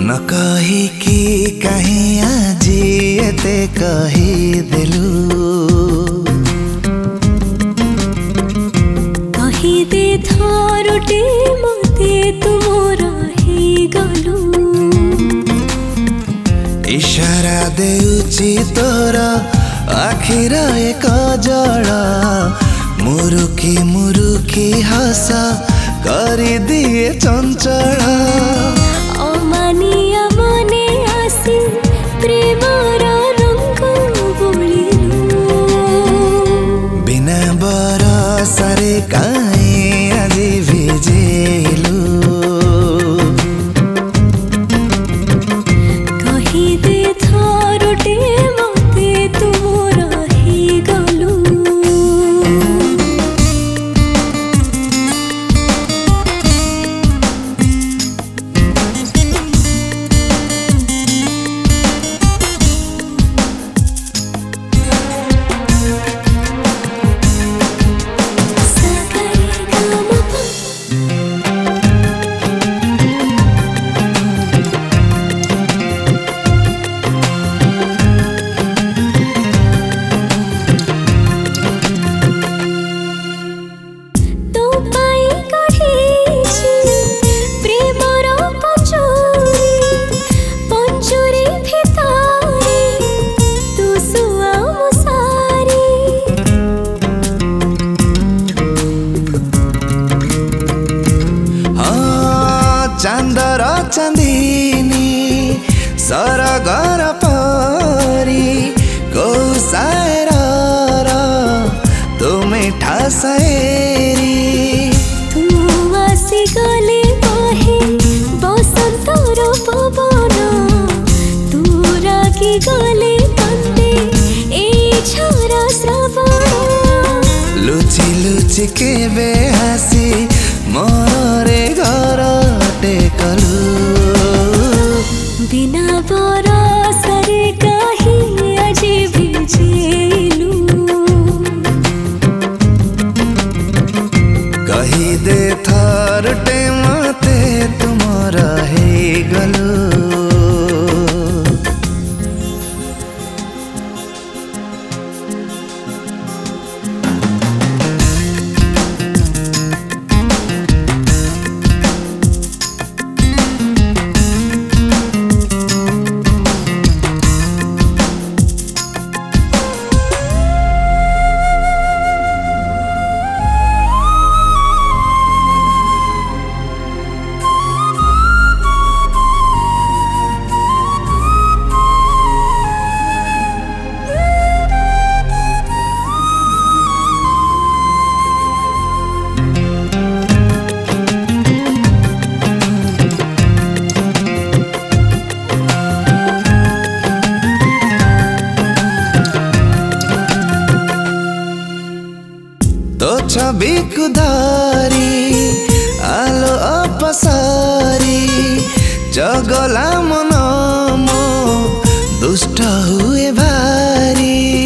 न कहिकी कहीं आजी एते कहिदेलु कहिदे थरुटे मते तुमोर गलु इशारा देउची तोर आखिर एक जड़ा मुरुकी मुरुकी हस करी दिए चंचला अमानिया मने आसी प्रेमर रंग बोलिलु बिना बरसारे काई आजी भिजेलु कहिदे थरुटे मते तुमोर गलु चांदर चंदिनी सरगर परी कौसार तुमे ठासरी तू आसी गले बहे बसंतर पवन तू रागी गले तंदे ए छरा श्रवण लुचि लुचि के बेहासी मोरे घर टेकलु बिना बरसरे कहीं अजी भिजेलु कहिदे थरुटे मते तुमर गलु तो छवि कुधारी आलो अपसारी जगला मन मो दुष्ट हुए भारी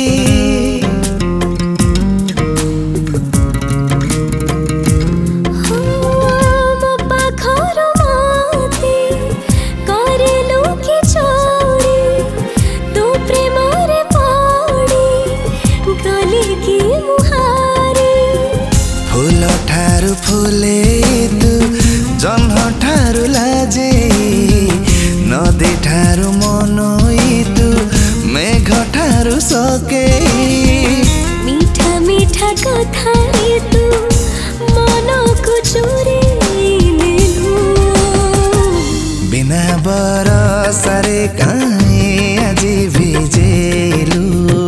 फूल ठारू फूले तू जन्ह ठारू लाजे नदी ठारू मनोई तू मेघ ठारू सके मीठा मीठा कथा तू मन को चोरी नेलु बिना बरसारे काई आजी भिजेलु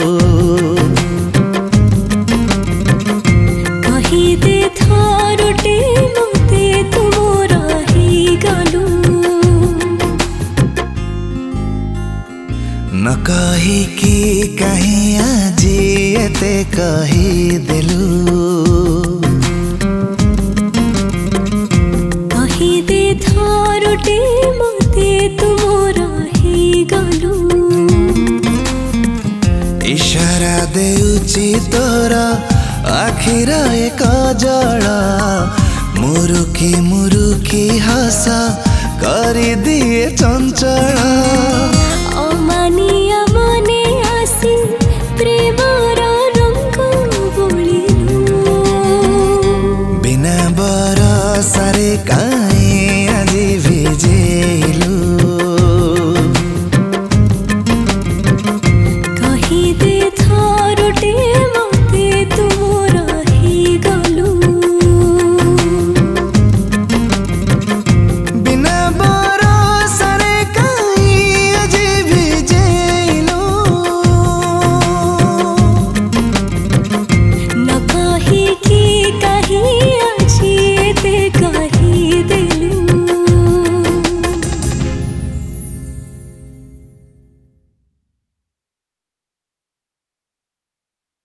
कहिदे थरुटे मते तुमोर गलु न कहिकी कहीं आजी एते कहिदेलु कहिदे थरुटे मते तुमोर गलु इशारा देउची तोर आखिर एक जड़ा मुरुकी मुरुकी हस करी दिए चंचल